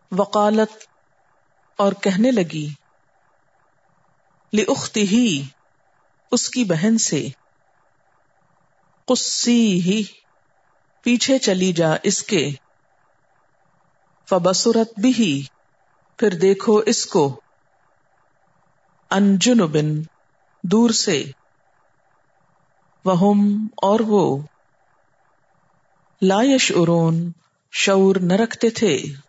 वकालत और कहने लगी, लिउख्तिही उसकी बहन से, कुस्सीही पीछे चली जा इसके, फबसुरत बिही फिर देखो इसको, अन जुनुबिन दूर से, वहुम और वो, ला यशउरून शऊर न रखते थे।